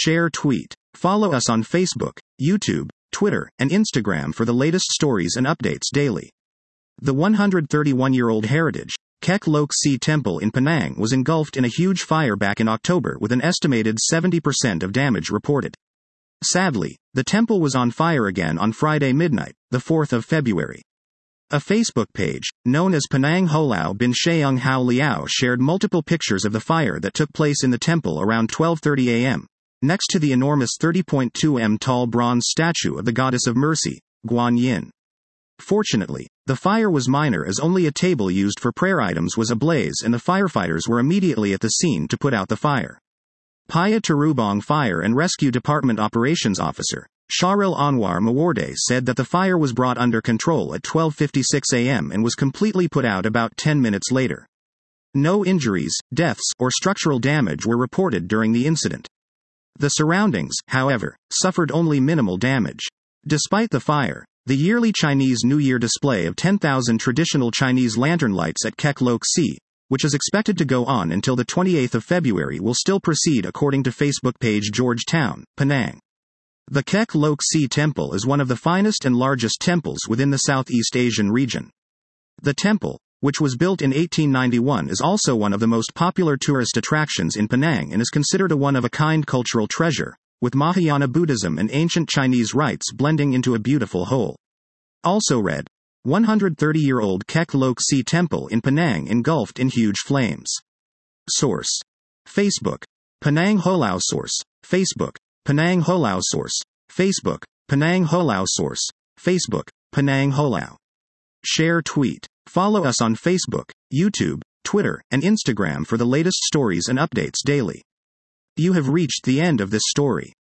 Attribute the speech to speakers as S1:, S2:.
S1: Share tweet. Follow us on Facebook, YouTube, Twitter, and Instagram for the latest stories and updates daily. The 131-year-old heritage, Kek Lok Si Temple in Penang was engulfed in a huge fire back in October with an estimated 70% of damage reported. Sadly, the temple was on fire again on Friday midnight, the 4th of February. A Facebook page, known as Penang Holao bin Sheung Hao Liao, shared multiple pictures of the fire that took place in the temple around 12:30 a.m., next to the enormous 30.2 m tall bronze statue of the Goddess of Mercy, Guan Yin. Fortunately, the fire was minor as only a table used for prayer items was ablaze and the firefighters were immediately at the scene to put out the fire. Paya Terubong Fire and Rescue Department Operations Officer, Shahril Anwar Mawarde, said that the fire was brought under control at 12:56 a.m. and was completely put out about 10 minutes later. No injuries, deaths, or structural damage were reported during the incident. The surroundings, however, suffered only minimal damage. Despite the fire, the yearly Chinese New Year display of 10,000 traditional Chinese lantern lights at Kek Lok Si, which is expected to go on until the 28th of February, will still proceed according to Facebook page Georgetown, Penang. The Kek Lok Si Temple is one of the finest and largest temples within the Southeast Asian region. The temple, which was built in 1891, is also one of the most popular tourist attractions in Penang and is considered a one-of-a-kind cultural treasure, with Mahayana Buddhism and ancient Chinese rites blending into a beautiful whole. Also read, 130-year-old Kek Lok Si Temple in Penang engulfed in huge flames. Source: Facebook. Penang Holao. Source: Facebook. Penang Holao. Source: Facebook. Penang Holao. Source: Facebook. Penang Holao. Share tweet. Follow us on Facebook, YouTube, Twitter, and Instagram for the latest stories and updates daily. You have reached the end of this story.